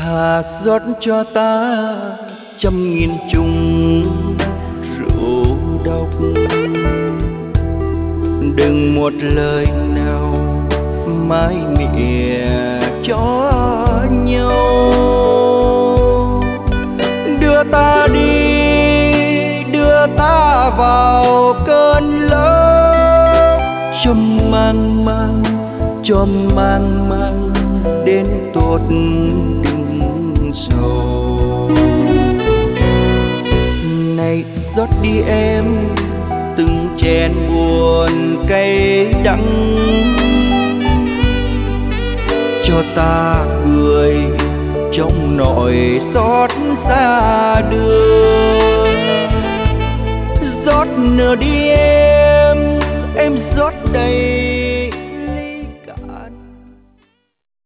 Thà rót cho ta trăm nghìn chung rượu độc, đừng một lời nào mãi mỉa cho nhau. Đưa ta đi, đưa ta vào cơn lốc, cho mang mang, cho mang mang đến tột đỉnh sầu. Này rót đi em từng chén buồn cay đắng, cho ta cười trong nỗi xót xa đưa. Rót nữa đi em rót đầy